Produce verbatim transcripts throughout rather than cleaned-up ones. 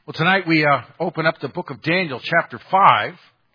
Well, tonight we uh, open up the book of Daniel, chapter five.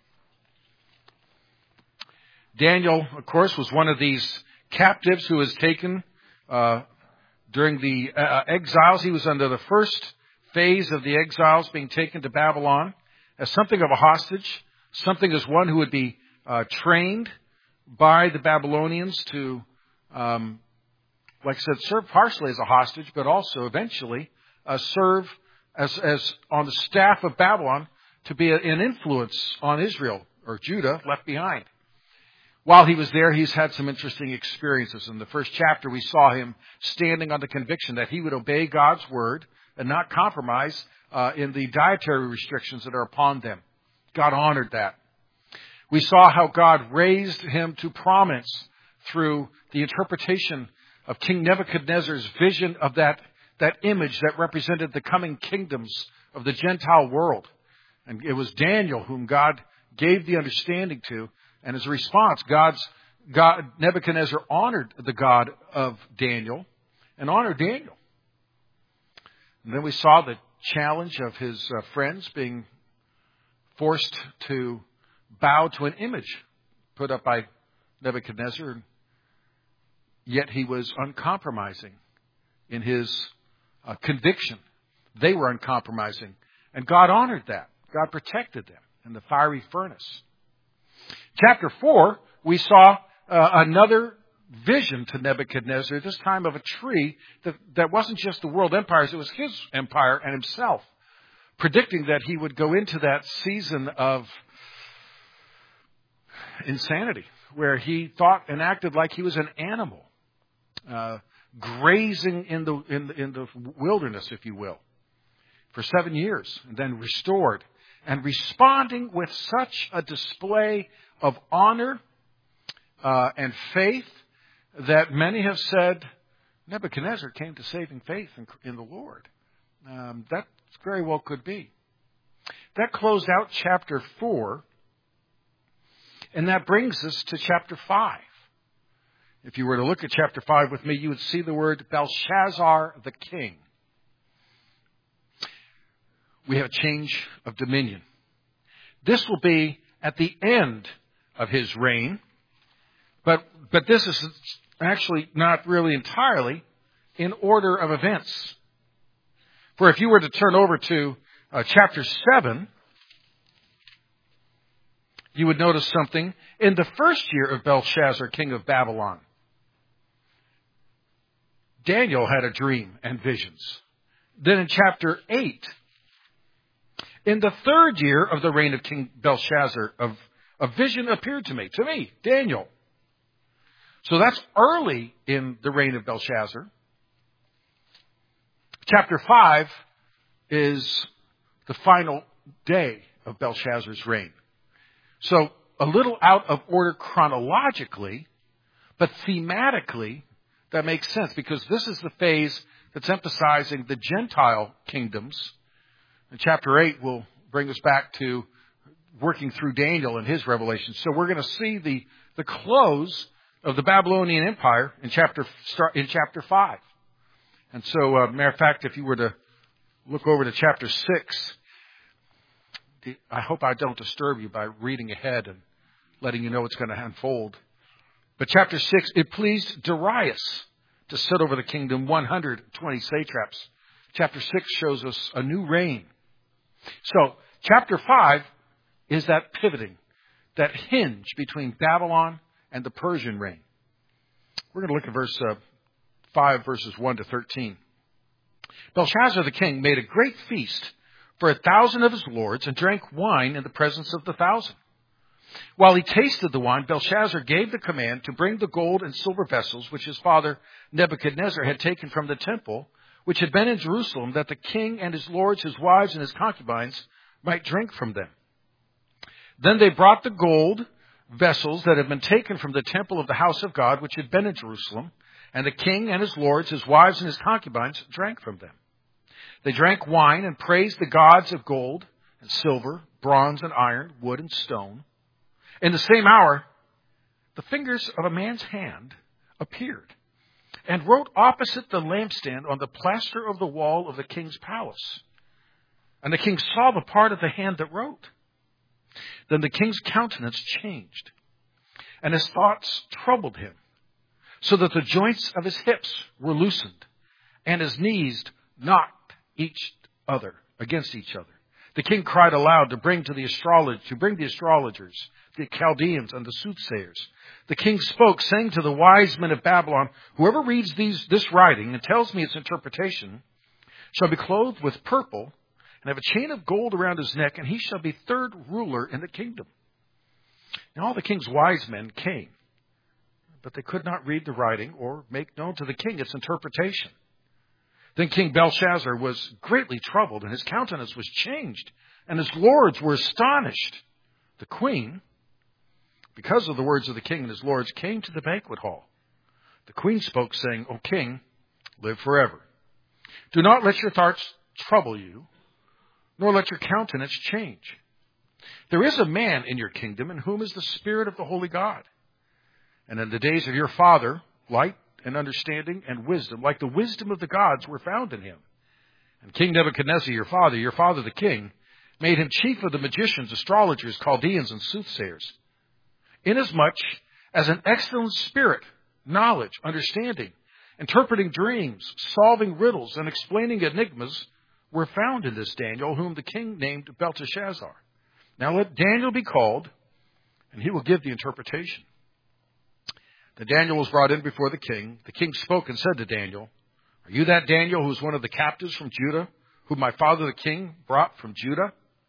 Daniel, of course, was one of these captives who was taken uh, during the uh, exiles. He was under the first phase of the exiles, being taken to Babylon as something of a hostage, something as one who would be uh, trained by the Babylonians to, um, like I said, serve partially as a hostage, but also eventually uh, serve As, as on the staff of Babylon to be an influence on Israel or Judah left behind. While he was there, he's had some interesting experiences. In the first chapter, we saw him standing on the conviction that he would obey God's word and not compromise uh, in the dietary restrictions that are upon them. God honored that. We saw how God raised him to prominence through the interpretation of King Nebuchadnezzar's vision of that that image that represented the coming kingdoms of the Gentile world. And it was Daniel whom God gave the understanding to. And as a response, God's God, Nebuchadnezzar honored the God of Daniel and honored Daniel. And then we saw the challenge of his uh, friends being forced to bow to an image put up by Nebuchadnezzar. Yet he was uncompromising in his Uh, conviction. They were uncompromising. And God honored that. God protected them in the fiery furnace. Chapter four, we saw uh, another vision to Nebuchadnezzar, this time of a tree that, that wasn't just the world empires, it was his empire and himself, predicting that he would go into that season of insanity, where he thought and acted like he was an animal. Uh, grazing in the, in the in the wilderness, if you will, for seven years, and then restored, and responding with such a display of honor uh, and faith that many have said Nebuchadnezzar came to saving faith in, in the Lord. Um, that very well could be. That closed out chapter four, and that brings us to chapter five. If you were to look at chapter five with me, you would see the word Belshazzar the king. We have a change of dominion. This will be at the end of his reign, but, but this is actually not really entirely in order of events. For if you were to turn over to uh, chapter seven, you would notice something. In the first year of Belshazzar, king of Babylon, Daniel had a dream and visions. Then in chapter eight, in the third year of the reign of King Belshazzar, a vision appeared to me, to me, Daniel. So that's early in the reign of Belshazzar. Chapter five is the final day of Belshazzar's reign. So a little out of order chronologically, but thematically, that makes sense, because this is the phase that's emphasizing the Gentile kingdoms. And chapter eight will bring us back to working through Daniel and his revelation. So we're going to see the, the close of the Babylonian Empire in chapter in chapter five. And so, uh, matter of fact, if you were to look over to chapter six, I hope I don't disturb you by reading ahead and letting you know what's going to unfold. But chapter six, it pleased Darius to set over the kingdom one hundred twenty satraps. Chapter six shows us a new reign. So chapter five is that pivoting, that hinge between Babylon and the Persian reign. We're going to look at verse uh, five, verses one to thirteen. Belshazzar the king made a great feast for a thousand of his lords and drank wine in the presence of the thousand. While he tasted the wine, Belshazzar gave the command to bring the gold and silver vessels which his father Nebuchadnezzar had taken from the temple, which had been in Jerusalem, that the king and his lords, his wives, and his concubines might drink from them. Then they brought the gold vessels that had been taken from the temple of the house of God, which had been in Jerusalem, and the king and his lords, his wives, and his concubines drank from them. They drank wine and praised the gods of gold and silver, bronze and iron, wood and stone. In the same hour, the fingers of a man's hand appeared and wrote opposite the lampstand on the plaster of the wall of the king's palace. And the king saw the part of the hand that wrote. Then the king's countenance changed, and his thoughts troubled him, so that the joints of his hips were loosened, and his knees knocked each other against each other. The king cried aloud to bring to the astrolog- to bring the astrologers, the Chaldeans, and the soothsayers. The king spoke, saying to the wise men of Babylon, whoever reads these, this writing and tells me its interpretation shall be clothed with purple and have a chain of gold around his neck, and he shall be third ruler in the kingdom. Now all the king's wise men came, but they could not read the writing or make known to the king its interpretation. Then King Belshazzar was greatly troubled, and his countenance was changed, and his lords were astonished. The queen, because of the words of the king and his lords, came to the banquet hall. The queen spoke, saying, O king, live forever. Do not let your thoughts trouble you, nor let your countenance change. There is a man in your kingdom in whom is the Spirit of the Holy God. And in the days of your father, light and understanding and wisdom, like the wisdom of the gods, were found in him. And King Nebuchadnezzar, your father, your father the king, made him chief of the magicians, astrologers, Chaldeans, and soothsayers, inasmuch as an excellent spirit, knowledge, understanding, interpreting dreams, solving riddles, and explaining enigmas were found in this Daniel, whom the king named Belteshazzar. Now let Daniel be called, and he will give the interpretation. Then Daniel was brought in before the king. The king spoke and said to Daniel, Are you that Daniel who was one of the captives from Judah, whom my father the king brought from Judah?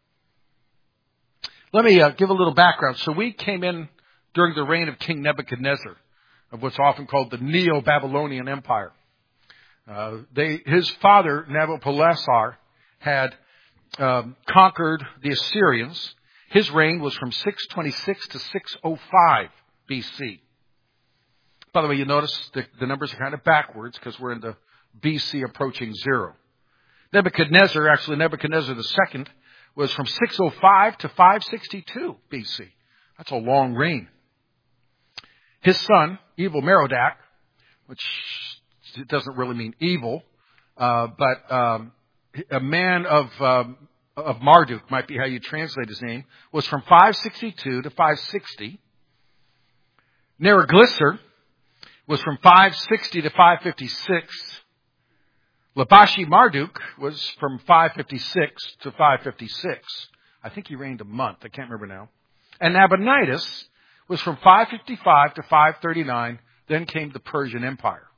Let me uh, give a little background. So we came in during the reign of King Nebuchadnezzar, of what's often called the Neo-Babylonian Empire. Uh, they, his father, Nabopolassar, had um, conquered the Assyrians. His reign was from six twenty-six to six oh five B C. By the way, you notice the, the numbers are kind of backwards because we're in the B C approaching zero. Nebuchadnezzar, actually Nebuchadnezzar the second, was from six oh five to five sixty-two B C. That's a long reign. His son, Evil Merodach, which doesn't really mean evil, uh, but um, a man of um, of Marduk, might be how you translate his name, was from five sixty-two to five sixty. Neriglissar was from five sixty to five fifty-six. Labashi Marduk was from five fifty-six to five fifty-six. I think he reigned a month. I can't remember now. And Nabonidus was from five fifty-five to five thirty-nine. Then came the Persian Empire.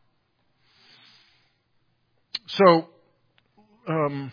So, um,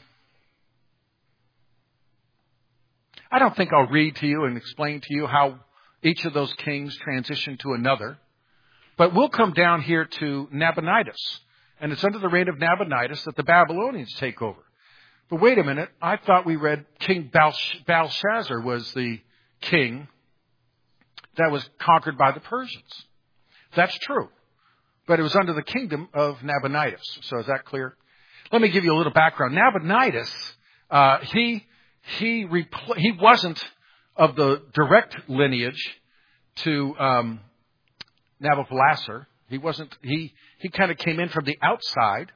I don't think I'll read to you and explain to you how each of those kings transitioned to another. But we'll come down here to Nabonidus. And it's under the reign of Nabonidus that the Babylonians take over. But wait a minute. I thought we read King Belshazzar was the king that was conquered by the Persians. That's true. But it was under the kingdom of Nabonidus. So is that clear? Let me give you a little background. Nabonidus, uh, he, he, repl- he wasn't of the direct lineage to, um, Nabopolassar. He wasn't, he, he kind of came in from the outside.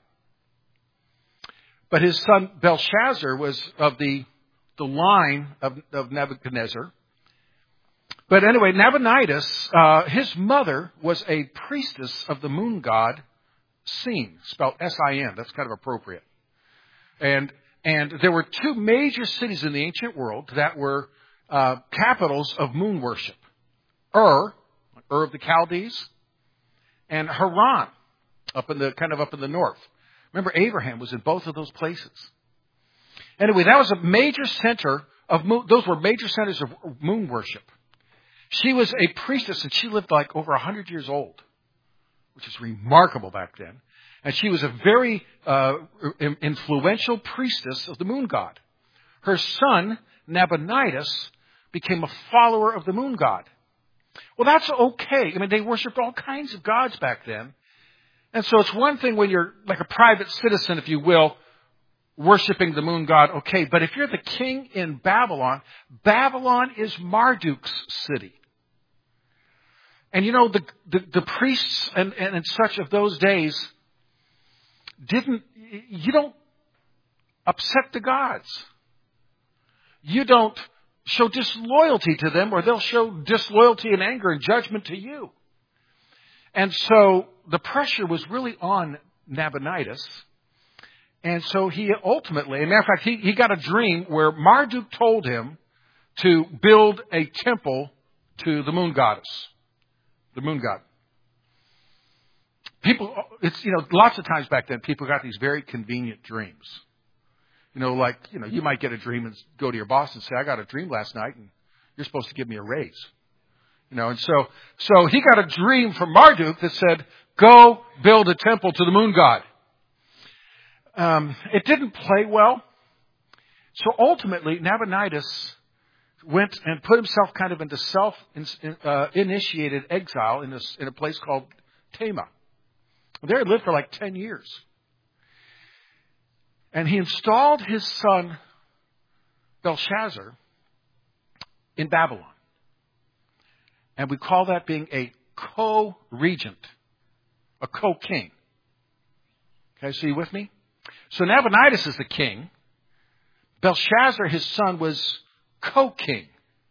But his son Belshazzar was of the, the line of, of Nebuchadnezzar. But anyway, Nabonidus, uh, his mother was a priestess of the moon god Sin, spelled S I N. That's kind of appropriate. And, and there were two major cities in the ancient world that were, uh, capitals of moon worship. Ur, Ur of the Chaldees, and Haran, up in the, kind of up in the north. Remember, Abraham was in both of those places. Anyway, that was a major center of moon, those were major centers of moon worship. She was a priestess, and she lived like over a hundred years old, which is remarkable back then. And she was a very uh, influential priestess of the moon god. Her son, Nabonidus, became a follower of the moon god. Well, that's okay. I mean, they worshipped all kinds of gods back then. And so it's one thing when you're like a private citizen, if you will, worshiping the moon god, okay. But if you're the king in Babylon, Babylon is Marduk's city. And you know, the, the, the priests and, and, and such of those days didn't, you don't upset the gods. you don't show disloyalty to them, or they'll show disloyalty and anger and judgment to you. And so the pressure was really on Nabonidus. And so he ultimately, as a matter of fact, he, he got a dream where Marduk told him to build a temple to the moon goddess, the moon god. People, it's, you know, lots of times back then, people got these very convenient dreams. You know, like, you know, you might get a dream and go to your boss and say, I got a dream last night and you're supposed to give me a raise. You know, and so, so he got a dream from Marduk that said, go build a temple to the moon god. Um, it didn't play well. So ultimately, Nabonidus went and put himself kind of into self-initiated uh, exile in, this, in a place called Tema. There he lived for like ten years. And he installed his son, Belshazzar, in Babylon. And we call that being a co-regent, a co-king. Okay, so you with me? So Nabonidus is the king. Belshazzar, his son, was co-king.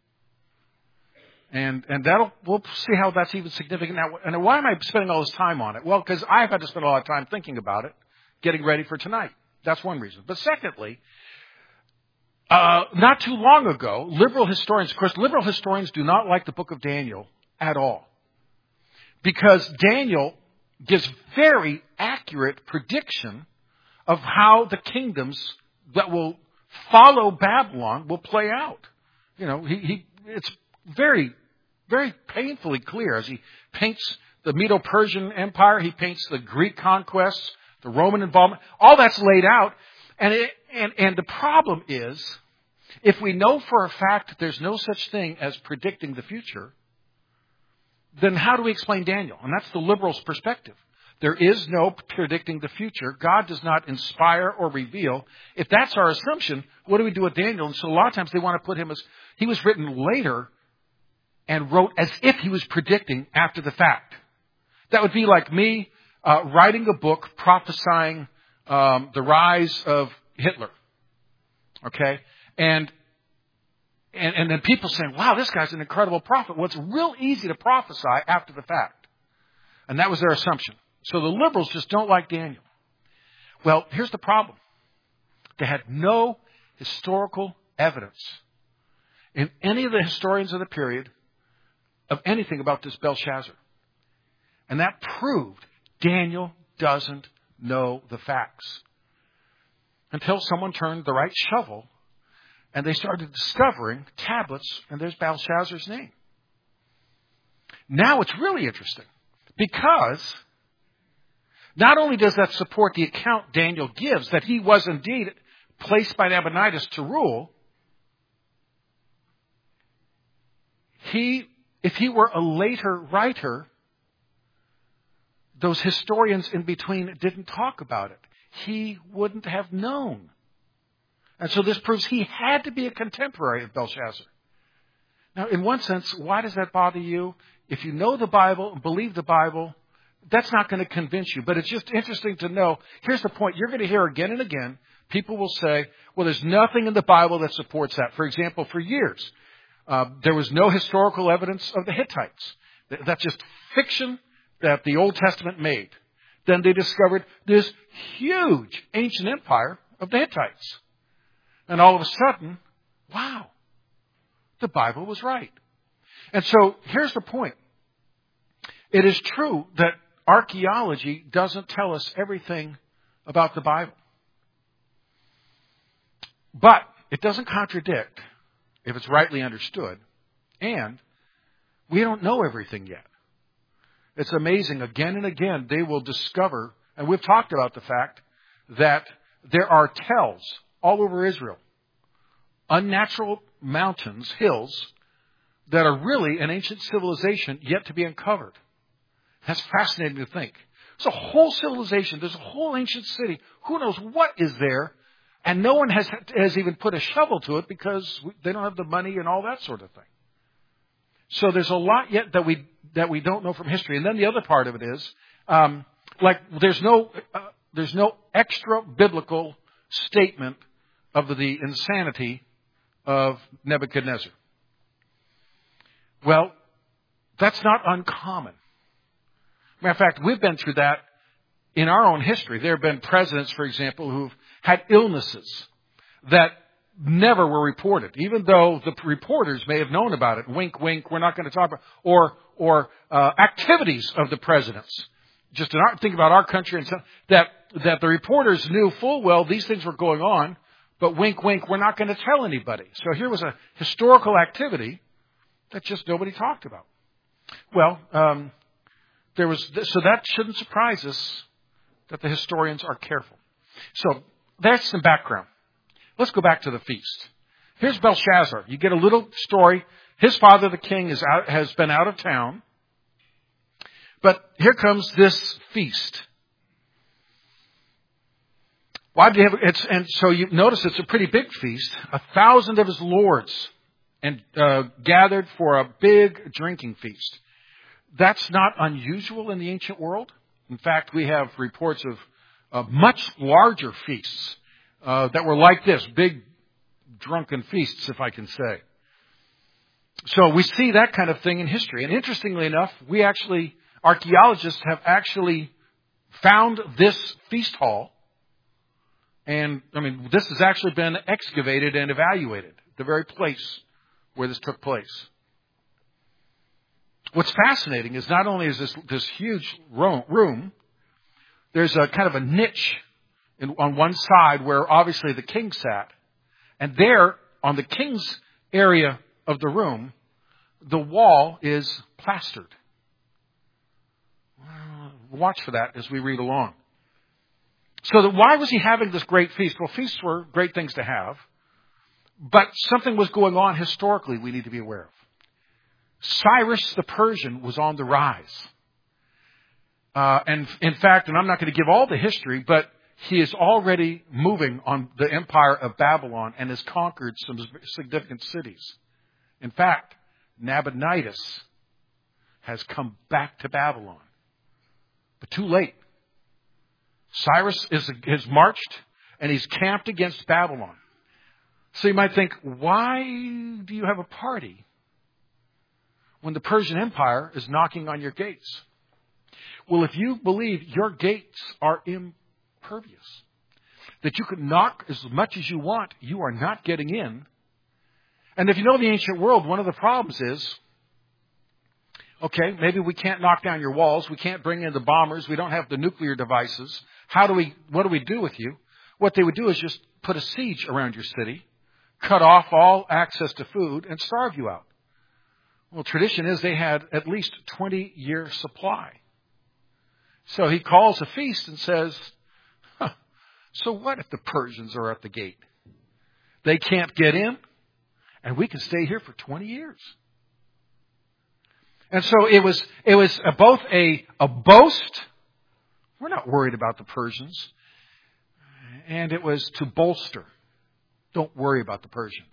And and that'll we'll see how that's even significant now. And why am I spending all this time on it? Well, because I've had to spend a lot of time thinking about it, getting ready for tonight. That's one reason. But secondly, uh, not too long ago, liberal historians, of course, liberal historians do not like the book of Daniel at all. Because Daniel gives very accurate prediction of how the kingdoms that will follow Babylon will play out. You know, he, he it's very, very painfully clear as he paints the Medo-Persian Empire, he paints the Greek conquests, the Roman involvement. All that's laid out. And, it, and, and the problem is, if we know for a fact that there's no such thing as predicting the future, then how do we explain Daniel? And that's the liberals' perspective. There is no predicting the future. God does not inspire or reveal. If that's our assumption, what do we do with Daniel? And so a lot of times they want to put him as, he was written later and wrote as if he was predicting after the fact. That would be like me uh, writing a book prophesying um, the rise of Hitler. Okay? And, and and then people saying, wow, this guy's an incredible prophet. Well, it's real easy to prophesy after the fact. And that was their assumption. So the liberals just don't like Daniel. Well, here's the problem. They had no historical evidence in any of the historians of the period of anything about this Belshazzar. And that proved Daniel doesn't know the facts. Until someone turned the right shovel and they started discovering tablets, and there's Belshazzar's name. Now it's really interesting because not only does that support the account Daniel gives that he was indeed placed by Nabonidus to rule, he, if he were a later writer, those historians in between didn't talk about it. He wouldn't have known. And so this proves he had to be a contemporary of Belshazzar. Now, in one sense, why does that bother you? If you know the Bible and believe the Bible, that's not going to convince you. But it's just interesting to know. Here's the point. You're going to hear again and again, people will say, well, there's nothing in the Bible that supports that. For example, for years, uh, there was no historical evidence of the Hittites. That's just fiction that the Old Testament made. Then they discovered this huge ancient empire of the Hittites. And all of a sudden, wow, the Bible was right. And so here's the point. It is true that archaeology doesn't tell us everything about the Bible. But it doesn't contradict if it's rightly understood. And we don't know everything yet. It's amazing. Again and again, they will discover, and we've talked about the fact that there are tells all over Israel, unnatural mountains, hills, that are really an ancient civilization yet to be uncovered. That's fascinating to think. There's a whole civilization, there's a whole ancient city. Who knows what is there? And no one has, has even put a shovel to it because they don't have the money and all that sort of thing. So there's a lot yet that we that we don't know from history. And then the other part of it is, um, like there's no uh, there's no extra biblical statement of the insanity of Nebuchadnezzar. Well, that's not uncommon. Matter of fact, we've been through that in our own history. There have been presidents, for example, who've had illnesses that never were reported, even though the reporters may have known about it. Wink, wink, we're not going to talk about, or, or, uh, activities of the presidents. Just in our, think about our country and so, that, that the reporters knew full well these things were going on, but wink, wink, we're not going to tell anybody. So here was a historical activity that just nobody talked about. Well, um, there was, so that shouldn't surprise us that the historians are careful. So that's some background. Let's go back to the feast. Here's Belshazzar. You get a little story. His father, the king, is out, has been out of town. But here comes this feast. Why do you have it's and so you notice it's a pretty big feast. A thousand of his lords and uh, gathered for a big drinking feast. That's not unusual in the ancient world. In fact, we have reports of, of much larger feasts uh, that were like this, big drunken feasts, if I can say. So we see that kind of thing in history. And interestingly enough, we actually, archaeologists have actually found this feast hall. And, I mean, this has actually been excavated and evaluated, the very place where this took place. What's fascinating is not only is this, this huge room, there's a kind of a niche in, on one side where obviously the king sat. And there, on the king's area of the room, the wall is plastered. Watch for that as we read along. So that why was he having this great feast? Well, feasts were great things to have. But something was going on historically we need to be aware of. Cyrus the Persian was on the rise. Uh, and in fact, and I'm not going to give all the history, but he is already moving on the empire of Babylon and has conquered some significant cities. In fact, Nabonidus has come back to Babylon. But too late. Cyrus is, has marched and he's camped against Babylon. So you might think, why do you have a party when the Persian Empire is knocking on your gates? Well, if you believe your gates are impervious, that you can knock as much as you want, you are not getting in. And if you know the ancient world, one of the problems is, okay, maybe we can't knock down your walls. We can't bring in the bombers. We don't have the nuclear devices. How do we, what do we do with you? What they would do is just put a siege around your city, cut off all access to food, and starve you out. Well, tradition is they had at least twenty year supply. So he calls a feast and says, huh, so what if the Persians are at the gate? They can't get in, and we can stay here for twenty years. And so it was, it was a, both a, a boast. We're not worried about the Persians. And it was to bolster. Don't worry about the Persians.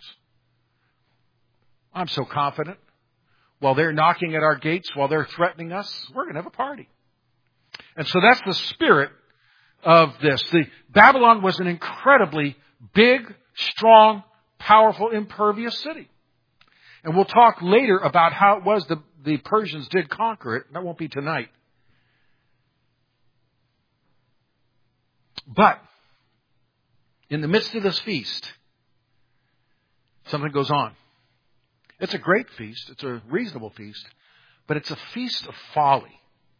I'm so confident. While they're knocking at our gates, while they're threatening us, we're going to have a party. And so that's the spirit of this. The Babylon was an incredibly big, strong, powerful, impervious city. And we'll talk later about how it was the, the Persians did conquer it. That won't be tonight. But in the midst of this feast, something goes on. It's a great feast. It's a reasonable feast. But it's a feast of folly.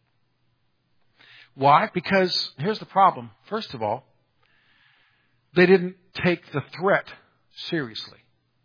Why? Because here's the problem. First of all, they didn't take the threat seriously.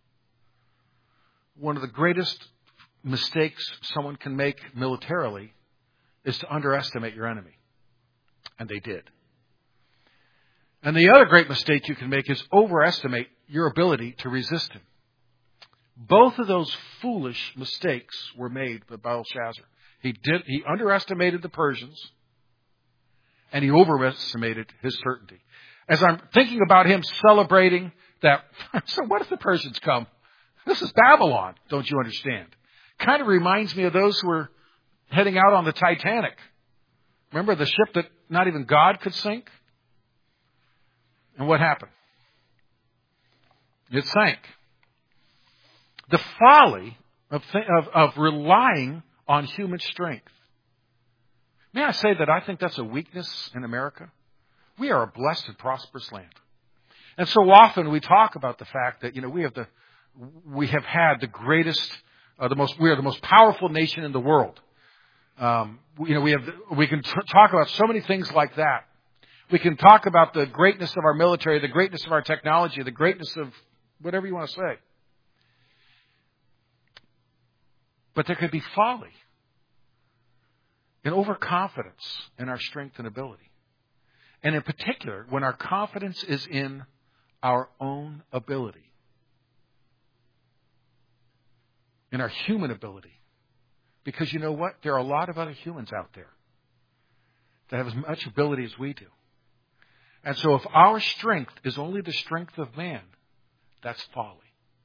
One of the greatest mistakes someone can make militarily is to underestimate your enemy. And they did. And the other great mistake you can make is overestimate your ability to resist him. Both of those foolish mistakes were made by Belshazzar. He did, he underestimated the Persians, and he overestimated his certainty. As I'm thinking about him celebrating that, so what if the Persians come? This is Babylon, don't you understand? Kind of reminds me of those who were heading out on the Titanic. Remember the ship that not even God could sink? And what happened? It sank. the folly of, th- of, of relying on human strength. May I say that I think that's a weakness in America? We are a blessed and prosperous land. And so often we talk about the fact that, you know, we have the, we have had the greatest, uh, the most, we are the most powerful nation in the world. Um, you know, we have, we can t- talk about so many things like that. We can talk about the greatness of our military, the greatness of our technology, the greatness of whatever you want to say. But there could be folly and overconfidence in our strength and ability. And in particular, when our confidence is in our own ability, in our human ability. Because you know what? There are a lot of other humans out there that have as much ability as we do. And so if our strength is only the strength of man, that's folly.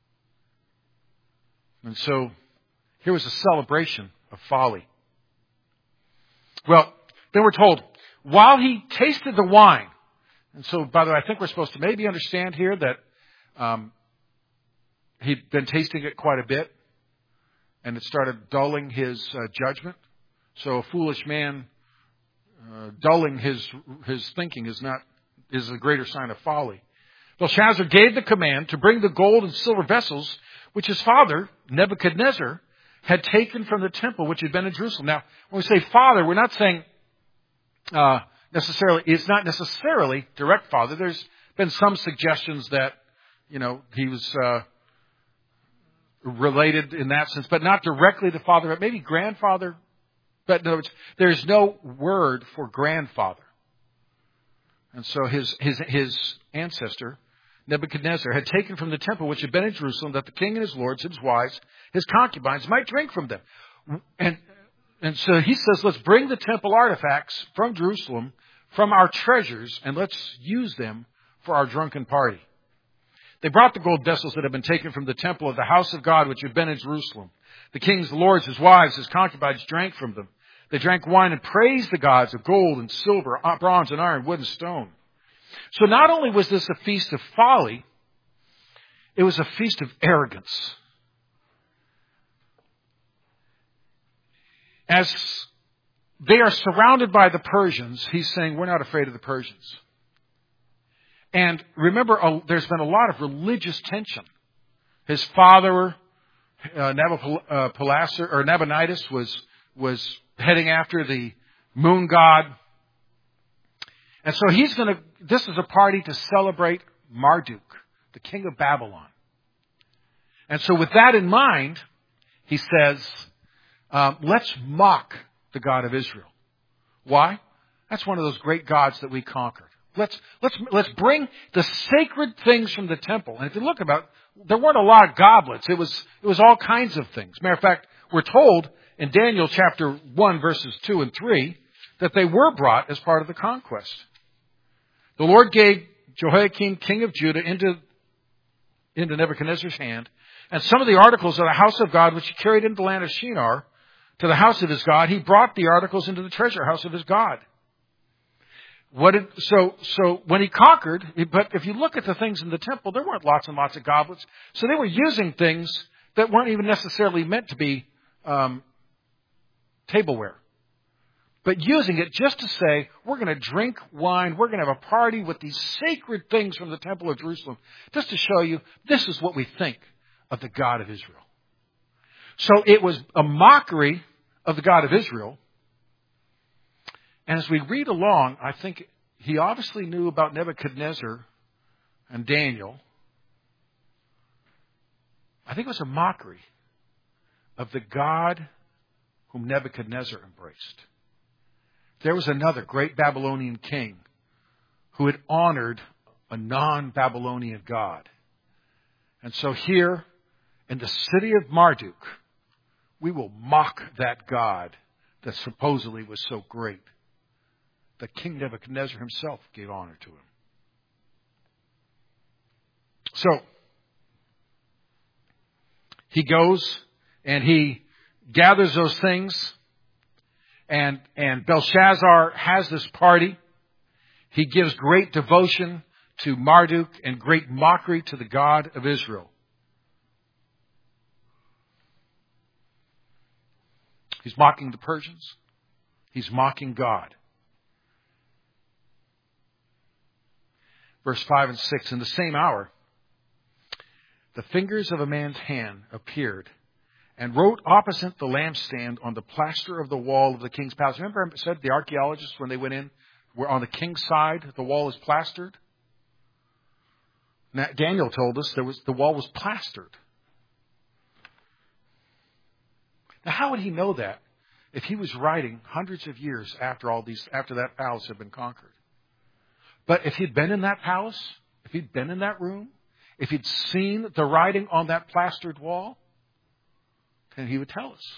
And so here was a celebration of folly. Well, then we're told, while he tasted the wine, and so, by the way, I think we're supposed to maybe understand here that um, he'd been tasting it quite a bit, and it started dulling his uh, judgment. So a foolish man uh, dulling his his thinking is not is a greater sign of folly. Belshazzar gave the command to bring the gold and silver vessels which his father, Nebuchadnezzar, had taken from the temple which had been in Jerusalem. Now, when we say father, we're not saying uh, necessarily, it's not necessarily direct father. There's been some suggestions that, you know, he was uh, related in that sense, but not directly to father, but maybe grandfather. But in other words, there's no word for grandfather. And so his, his, his ancestor, Nebuchadnezzar, had taken from the temple which had been in Jerusalem that the king and his lords, his wives, his concubines might drink from them. And, and so he says, let's bring the temple artifacts from Jerusalem, from our treasures, and let's use them for our drunken party. They brought the gold vessels that had been taken from the temple of the house of God which had been in Jerusalem. The king's lords, his wives, his concubines drank from them. They drank wine and praised the gods of gold and silver, bronze and iron, wood and stone. So not only was this a feast of folly, it was a feast of arrogance. As they are surrounded by the Persians, he's saying, we're not afraid of the Persians. And remember, uh, there's been a lot of religious tension. His father, uh, Nabopolassar, or Nabonidus, was, was heading after the moon god. And so he's going to, this is a party to celebrate Marduk, the king of Babylon. And so with that in mind, he says, um, let's mock the God of Israel. Why? That's one of those great gods that we conquered. Let's, let's, let's bring the sacred things from the temple. And if you look about it, there weren't a lot of goblets. It was, it was all kinds of things. Matter of fact, we're told in Daniel chapter one, verses two and three, that they were brought as part of the conquest. The Lord gave Jehoiakim, king of Judah, into, into Nebuchadnezzar's hand, and some of the articles of the house of God, which he carried into the land of Shinar, to the house of his God, he brought the articles into the treasure house of his God. What did, so, so when he conquered, but if you look at the things in the temple, there weren't lots and lots of goblets. So they were using things that weren't even necessarily meant to be um, tableware. But using it just to say, we're going to drink wine, we're going to have a party with these sacred things from the temple of Jerusalem, just to show you this is what we think of the God of Israel. So it was a mockery of the God of Israel. And as we read along, I think he obviously knew about Nebuchadnezzar and Daniel. I think it was a mockery of the God whom Nebuchadnezzar embraced. There was another great Babylonian king who had honored a non-Babylonian God. And so here in the city of Marduk, we will mock that God that supposedly was so great, that King Nebuchadnezzar himself gave honor to him. So, he goes and he gathers those things, and, and Belshazzar has this party. He gives great devotion to Marduk and great mockery to the God of Israel. He's mocking the Persians. He's mocking God. Verse five and six, in the same hour, the fingers of a man's hand appeared and wrote opposite the lampstand on the plaster of the wall of the king's palace. Remember I said the archaeologists, when they went in, were on the king's side, the wall is plastered? Now, Daniel told us there was the wall was plastered. Now, how would he know that if he was writing hundreds of years after all these, after that palace had been conquered? But if he'd been in that palace, if he'd been in that room, if he'd seen the writing on that plastered wall, then he would tell us.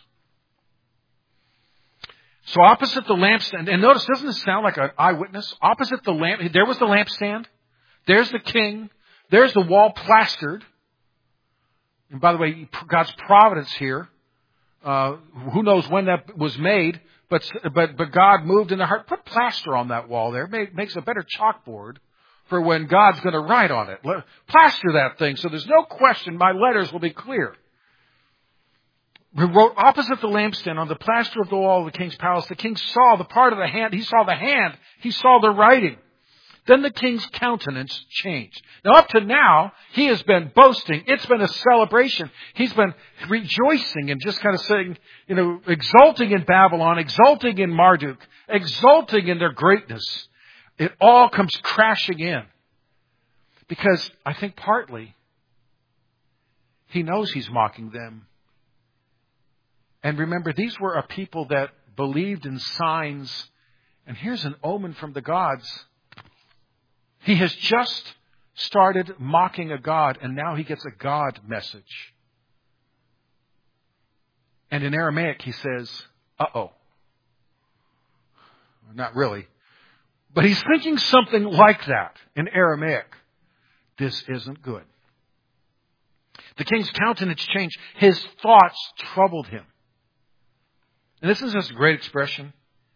So opposite the lampstand, and notice, doesn't this sound like an eyewitness? Opposite the lamp, there was the lampstand. There's the king. There's the wall plastered. And by the way, God's providence here, uh, who knows when that was made, but but but God moved in the heart. Put plaster on that wall there. It makes a better chalkboard for when God's going to write on it. Plaster that thing so there's no question. My letters will be clear. He wrote opposite the lampstand on the plaster of the wall of the king's palace. The king saw the part of the hand. He saw the hand. He saw the writing. Then the king's countenance changed. Now, up to now, he has been boasting. It's been a celebration. He's been rejoicing and just kind of saying, you know, exulting in Babylon, exulting in Marduk, exulting in their greatness. It all comes crashing in. Because I think partly he knows he's mocking them. And remember, these were a people that believed in signs. And here's an omen from the gods. He has just started mocking a God, and now he gets a God message. And in Aramaic, he says, uh-oh. Not really. But he's thinking something like that in Aramaic. This isn't good. The king's countenance changed. His thoughts troubled him. And this is just a great expression.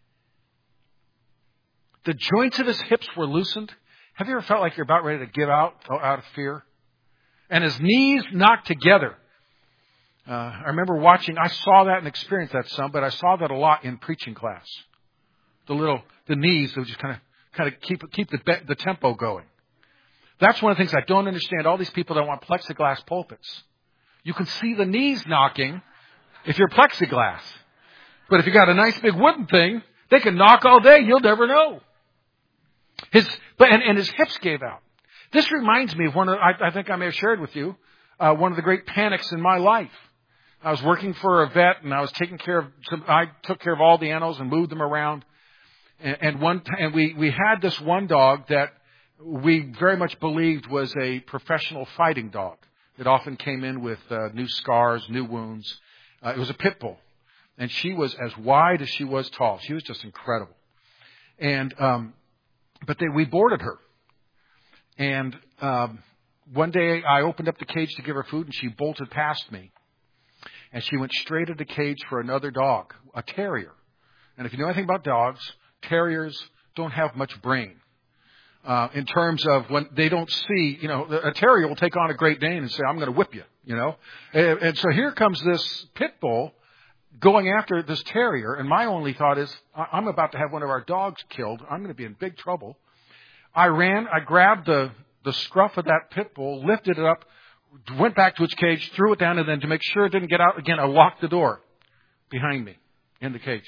The joints of his hips were loosened. Have you ever felt like you're about ready to give out out of fear? And his knees knocked together. Uh, I remember watching, I saw that and experienced that some, but I saw that a lot in preaching class. The little, the knees, they would just kind of, kind of keep, keep the, the tempo going. That's one of the things I don't understand. All these people that want plexiglass pulpits. You can see the knees knocking if you're plexiglass. But if you got a nice big wooden thing, they can knock all day. You'll never know. His, but and, and his hips gave out. This reminds me of one of, I, I think I may have shared with you, uh, one of the great panics in my life. I was working for a vet, and I was taking care of some, I took care of all the animals and moved them around. And, and one, and we, we had this one dog that we very much believed was a professional fighting dog. It often came in with uh, new scars, new wounds. Uh, it was a pit bull. And she was as wide as she was tall. She was just incredible. And, um, but they, we boarded her. And, um, one day I opened up the cage to give her food, and she bolted past me. And she went straight into the cage for another dog, a terrier. And if you know anything about dogs, terriers don't have much brain. Uh, in terms of when they don't see, you know, a terrier will take on a Great Dane and say, I'm going to whip you, you know. And, and so here comes this pit bull going after this terrier, and my only thought is, I'm about to have one of our dogs killed. I'm going to be in big trouble. I ran, I grabbed the, the scruff of that pit bull, lifted it up, went back to its cage, threw it down, and then to make sure it didn't get out again, I locked the door behind me in the cage.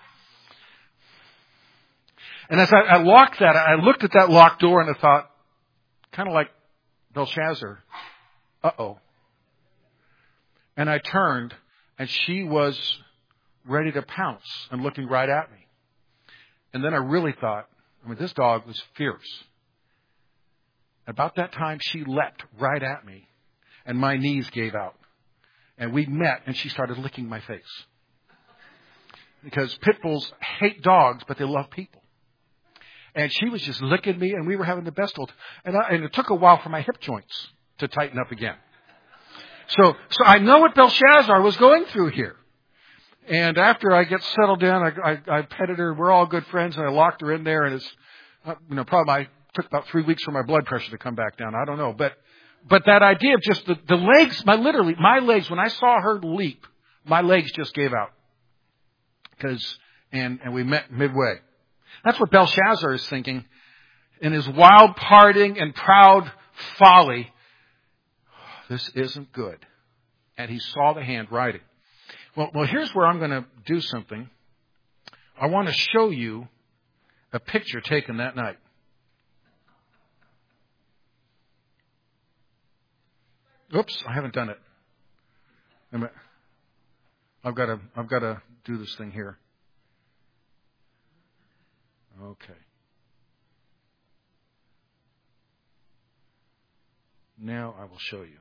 And as I, I locked that, I looked at that locked door and I thought, kind of like Belshazzar, uh-oh. And I turned, and she was ready to pounce and looking right at me. And then I really thought, I mean, this dog was fierce. About that time, she leapt right at me, and my knees gave out. And we met, and she started licking my face. Because pit bulls hate dogs, but they love people. And she was just licking me, and we were having the best old. And, I, and it took a while for my hip joints to tighten up again. So, so I know what Belshazzar was going through here. And after I get settled down, I, I, I petted her. We're all good friends, and I locked her in there. And it's, uh, you know, probably I took about three weeks for my blood pressure to come back down. I don't know, but, but that idea of just the, the legs, my literally my legs. When I saw her leap, my legs just gave out. because and, and we met midway. That's what Belshazzar is thinking. In his wild partying and proud folly, this isn't good. And he saw the handwriting. Well, well, here's where I'm going to do something. I want to show you a picture taken that night. Oops, I haven't done it. I've got to, I've got to do this thing here. Okay. Now I will show you.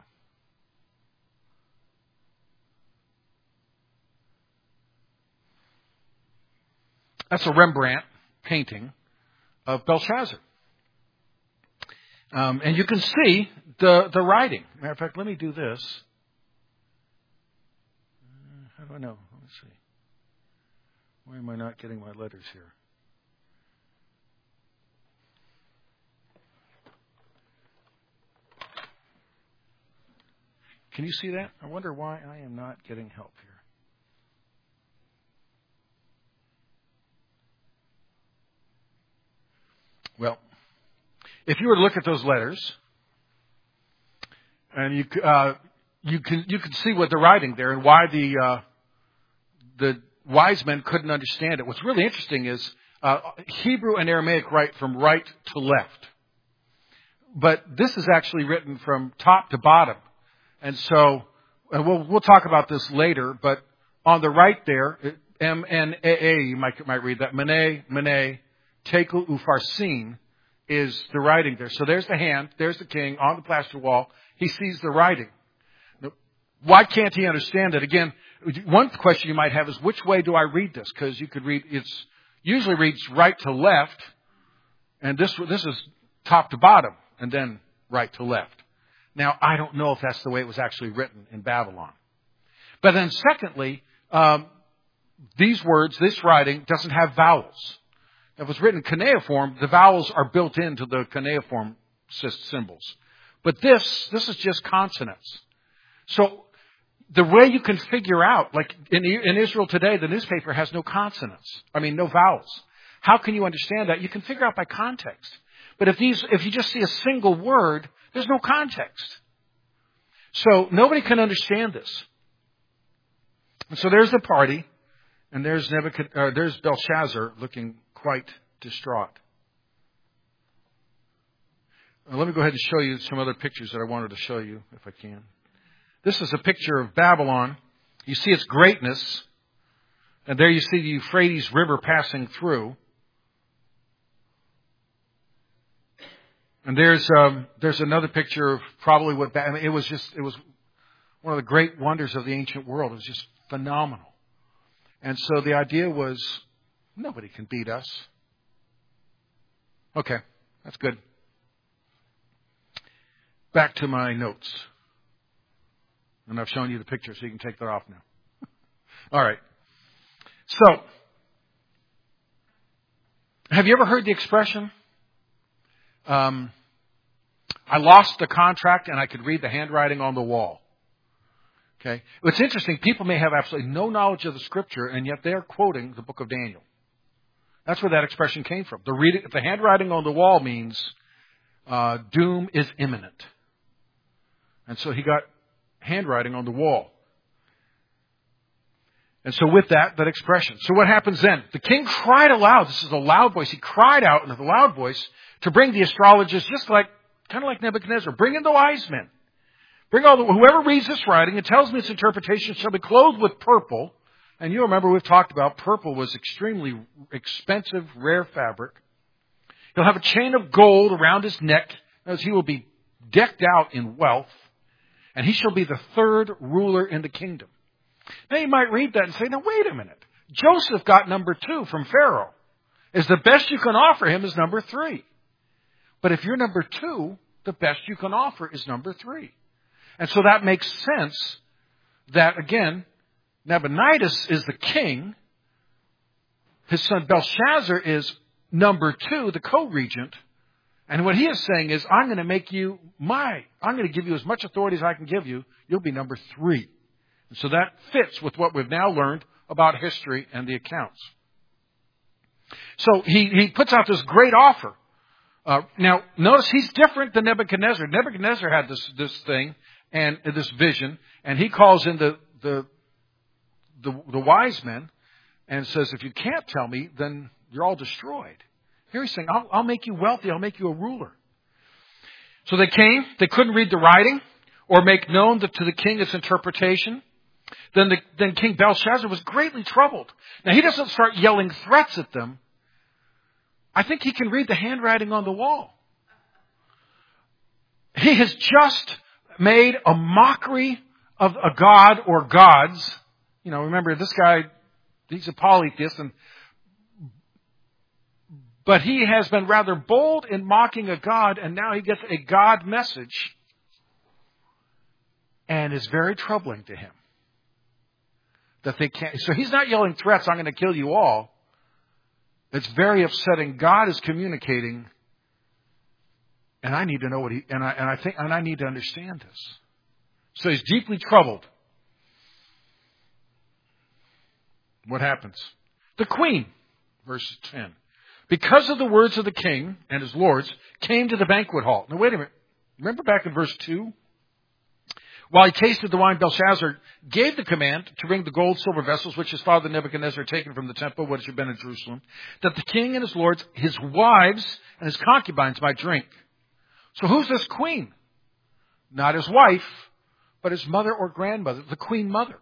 That's a Rembrandt painting of Belshazzar. Um, and you can see the, the writing. Matter of fact, let me do this. Uh, how do I know? Let's see. Why am I not getting my letters here? Can you see that? I wonder why I am not getting help here. Well, if you were to look at those letters, and you uh, you can you can see what they're writing there and why the uh, the wise men couldn't understand it. What's really interesting is uh, Hebrew and Aramaic write from right to left, but this is actually written from top to bottom, and so and we'll we'll talk about this later. But on the right there, M N A A, you might might read that Mene Mene Tekel Ufarsin is the writing there. So there's the hand, there's the king on the plaster wall. He sees the writing. Why can't he understand it? Again, one question you might have is, which way do I read this? Because you could read, it's usually reads right to left, and this this is top to bottom, and then right to left. Now, I don't know if that's the way it was actually written in Babylon. But then secondly, um, these words, this writing, doesn't have vowels. If it's written cuneiform, the vowels are built into the cuneiform symbols. But this, this is just consonants. So the way you can figure out, like in, in Israel today, the newspaper has no consonants. I mean, no vowels. How can you understand that? You can figure out by context. But if these, if you just see a single word, there's no context. So nobody can understand this. And so there's the party, and there's Nebuchadnezzar, uh, there's Belshazzar looking quite distraught. Now, let me go ahead and show you some other pictures that I wanted to show you, if I can. This is a picture of Babylon. You see its greatness, and there you see the Euphrates River passing through. And there's um, there's another picture of probably what I mean, it was just it was one of the great wonders of the ancient world. It was just phenomenal. And so the idea was, nobody can beat us. Okay, that's good. Back to my notes. And I've shown you the picture, so you can take that off now. All right. So, have you ever heard the expression, um, I lost the contract and I could read the handwriting on the wall? Okay. What's interesting, people may have absolutely no knowledge of the Scripture, and yet they're quoting the book of Daniel. That's where that expression came from. The reading, the handwriting on the wall means uh, doom is imminent. And so he got handwriting on the wall. And so with that, that expression. So what happens then? The king cried aloud. This is a loud voice. He cried out in a loud voice to bring the astrologers, just like, kind of like Nebuchadnezzar, bring in the wise men. Bring all the, whoever reads this writing and tells me its interpretation shall be clothed with purple. And you remember we've talked about purple was extremely expensive, rare fabric. He'll have a chain of gold around his neck, as he will be decked out in wealth. And he shall be the third ruler in the kingdom. Now you might read that and say, now wait a minute. Joseph got number two from Pharaoh. Is the best you can offer him is number three. But if you're number two, the best you can offer is number three. And so that makes sense that, again, Nabonidus is the king. His son Belshazzar is number two, the co-regent. And what he is saying is, I'm going to make you my, I'm going to give you as much authority as I can give you. You'll be number three. And so that fits with what we've now learned about history and the accounts. So he, he puts out this great offer. Uh, now, notice he's different than Nebuchadnezzar. Nebuchadnezzar had this, this thing and this vision, and he calls in the, the, the, the wise men and says, if you can't tell me, then you're all destroyed. Here he's saying, I'll, I'll make you wealthy. I'll make you a ruler. So they came. They couldn't read the writing or make known to the king its interpretation. Then, the, then King Belshazzar was greatly troubled. Now, he doesn't start yelling threats at them. I think he can read the handwriting on the wall. He has just made a mockery of a god or gods. You know, remember, this guy, he's a polytheist, and but he has been rather bold in mocking a god, and now he gets a God message. And it's very troubling to him. That they can't. So he's not yelling threats, I'm going to kill you all. It's very upsetting. God is communicating, and I need to know what he, and I, and I think, and I need to understand this. So he's deeply troubled. What happens? The queen, verse ten. Because of the words of the king and his lords, came to the banquet hall. Now wait a minute. Remember back in verse two? While he tasted the wine, Belshazzar gave the command to bring the gold, silver vessels, which his father Nebuchadnezzar had taken from the temple, which had been in Jerusalem, that the king and his lords, his wives, and his concubines might drink. So who's this queen? Not his wife, but his mother or grandmother, the queen mother.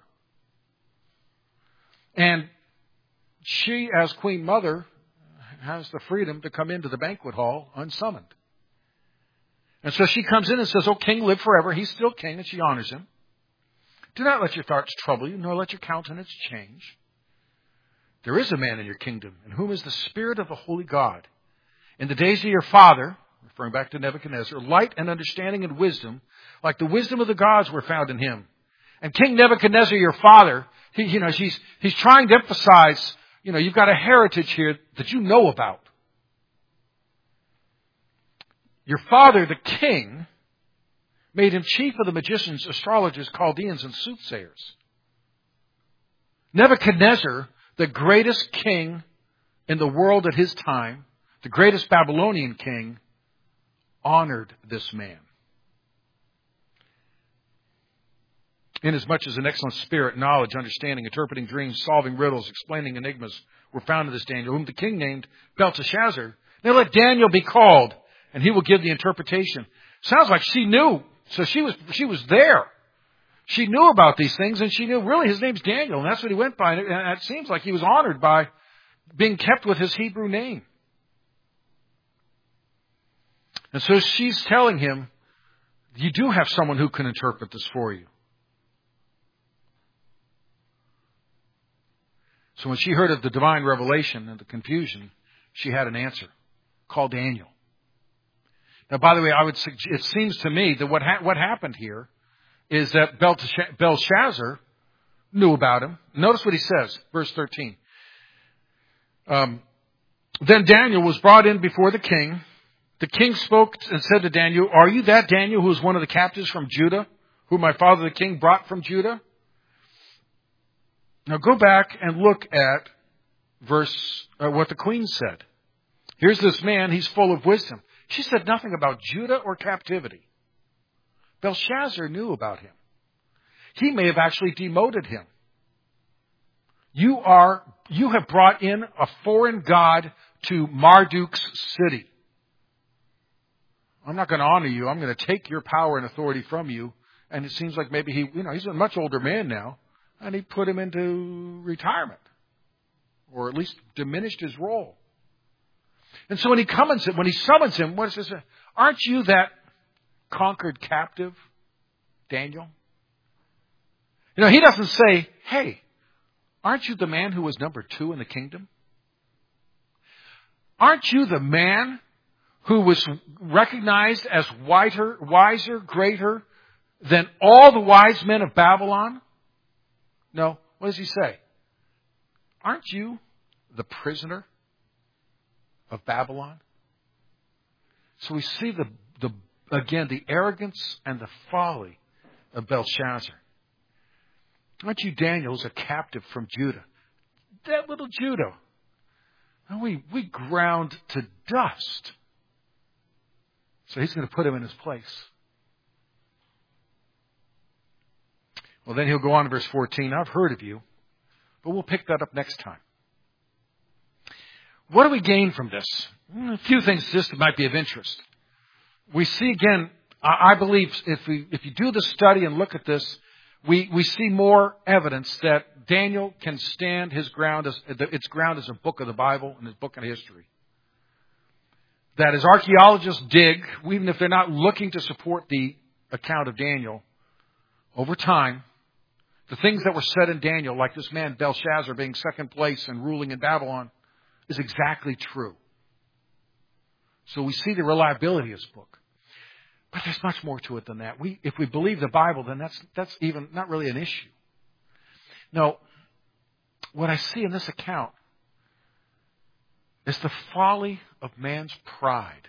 And she, as queen mother, has the freedom to come into the banquet hall unsummoned. And so she comes in and says, "O king, live forever." He's still king, and she honors him. "Do not let your thoughts trouble you, nor let your countenance change. There is a man in your kingdom, in whom is the spirit of the holy God. In the days of your father," referring back to Nebuchadnezzar, "light and understanding and wisdom, like the wisdom of the gods, were found in him. And King Nebuchadnezzar, your father," he, you know, she's, he's trying to emphasize, you know, you've got a heritage here that you know about. "Your father, the king, made him chief of the magicians, astrologers, Chaldeans, and soothsayers." Nebuchadnezzar, the greatest king in the world at his time, the greatest Babylonian king, honored this man. "Inasmuch as an excellent spirit, knowledge, understanding, interpreting dreams, solving riddles, explaining enigmas were found in this Daniel, whom the king named Belteshazzar. Now let Daniel be called, and he will give the interpretation." Sounds like she knew. So she was she was there. She knew about these things, and she knew really his name's Daniel, and that's what he went by. And it seems like he was honored by being kept with his Hebrew name. And so she's telling him, you do have someone who can interpret this for you. So when she heard of the divine revelation and the confusion, she had an answer. Call Daniel. Now, by the way, I would suggest, it seems to me that what ha- what happened here is that Belteshazzar, Belshazzar knew about him. Notice what he says, verse thirteen. Um, "Then Daniel was brought in before the king. The king spoke and said to Daniel, 'Are you that Daniel who is one of the captives from Judah, whom my father the king brought from Judah?'" Now go back and look at verse uh, what the queen said. Here's this man, he's full of wisdom. She said nothing about Judah or captivity. Belshazzar knew about him. He may have actually demoted him. You are, you have brought in a foreign god to Marduk's city. I'm not going to honor you. I'm going to take your power and authority from you. And it seems like maybe he, you know, he's a much older man now. And he put him into retirement. Or at least diminished his role. And so when he comes, when he summons him, what does it say? "Aren't you that conquered captive, Daniel?" You know, he doesn't say, "Hey, aren't you the man who was number two in the kingdom? Aren't you the man who was recognized as wiser, wiser, greater than all the wise men of Babylon?" No. What does he say? "Aren't you the prisoner of Babylon?" So we see the, the again, the arrogance and the folly of Belshazzar. "Aren't you Daniel, who's a captive from Judah?" That little Judah. And we, we ground to dust. So he's going to put him in his place. Well, then he'll go on to verse fourteen. I've heard of you, but we'll pick that up next time. What do we gain from this? A few things just might be of interest. We see again, I believe if we if you do the study and look at this, we, we see more evidence that Daniel can stand his ground as its ground as a book of the Bible and a book of history. That as archaeologists dig, even if they're not looking to support the account of Daniel, over time, the things that were said in Daniel, like this man Belshazzar being second place and ruling in Babylon, is exactly true. So we see the reliability of this book. But there's much more to it than that. We, if we believe the Bible, then that's, that's even not really an issue. No, what I see in this account is the folly of man's pride.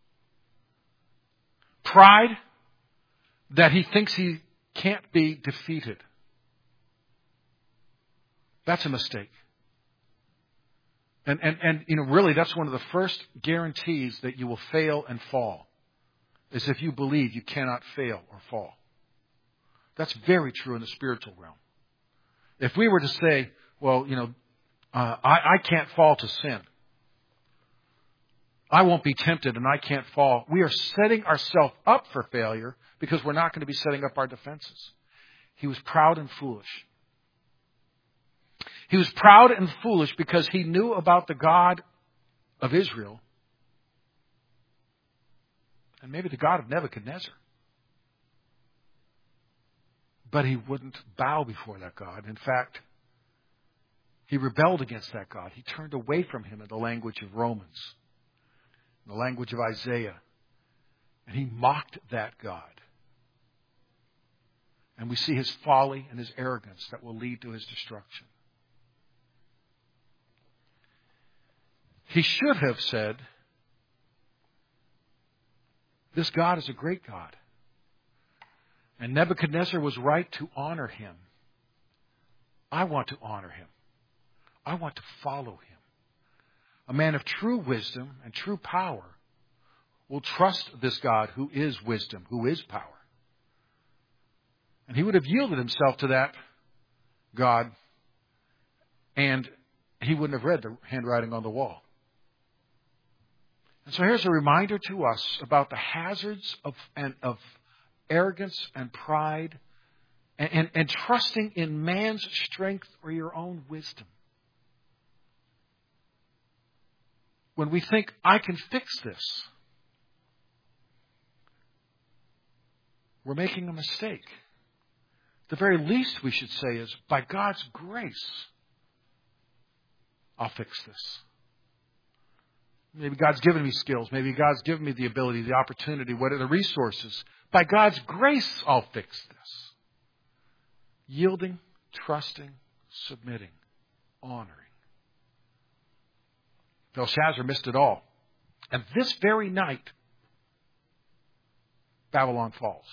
Pride that he thinks he can't be defeated. That's a mistake. And, and, and, you know, really, that's one of the first guarantees that you will fail and fall, is if you believe you cannot fail or fall. That's very true in the spiritual realm. If we were to say, well, you know, uh, I, I can't fall to sin. I won't be tempted and I can't fall. We are setting ourselves up for failure because we're not going to be setting up our defenses. He was proud and foolish. He was proud and foolish because he knew about the God of Israel and maybe the God of Nebuchadnezzar. But he wouldn't bow before that God. In fact, he rebelled against that God. He turned away from him in the language of Romans, in the language of Isaiah. And he mocked that God. And we see his folly and his arrogance that will lead to his destruction. He should have said, this God is a great God. And Nebuchadnezzar was right to honor him. I want to honor him. I want to follow him. A man of true wisdom and true power will trust this God who is wisdom, who is power. And he would have yielded himself to that God, and he wouldn't have read the handwriting on the wall. And so here's a reminder to us about the hazards of, and, of arrogance and pride and, and, and trusting in man's strength or your own wisdom. When we think, I can fix this, we're making a mistake. The very least we should say is, by God's grace, I'll fix this. Maybe God's given me skills. Maybe God's given me the ability, the opportunity, what are the resources. By God's grace, I'll fix this. Yielding, trusting, submitting, honoring. Belshazzar missed it all. And this very night, Babylon falls.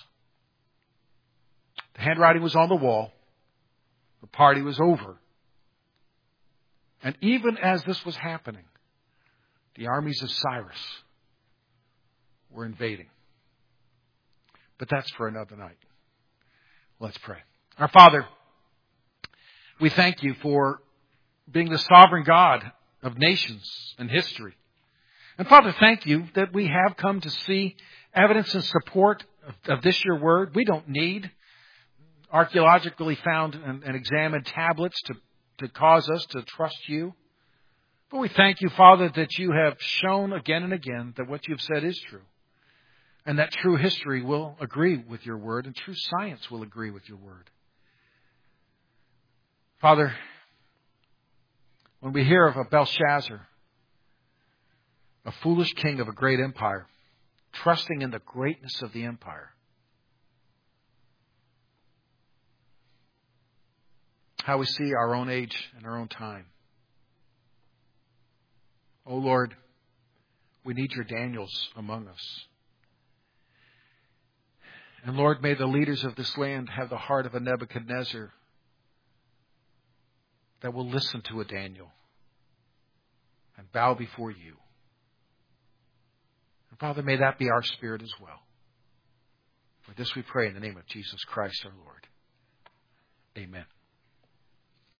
The handwriting was on the wall. The party was over. And even as this was happening, the armies of Cyrus were invading. But that's for another night. Let's pray. Our Father, we thank you for being the sovereign God of nations and history. And Father, thank you that we have come to see evidence and support of, of this your word. We don't need archaeologically found and, and examined tablets to, to cause us to trust you. But we thank you, Father, that you have shown again and again that what you've said is true. And that true history will agree with your word and true science will agree with your word. Father, when we hear of a Belshazzar, a foolish king of a great empire, trusting in the greatness of the empire, how we see our own age and our own time. Oh Lord, we need your Daniels among us. And Lord, may the leaders of this land have the heart of a Nebuchadnezzar that will listen to a Daniel and bow before you. And Father, may that be our spirit as well. For this we pray in the name of Jesus Christ our Lord. Amen.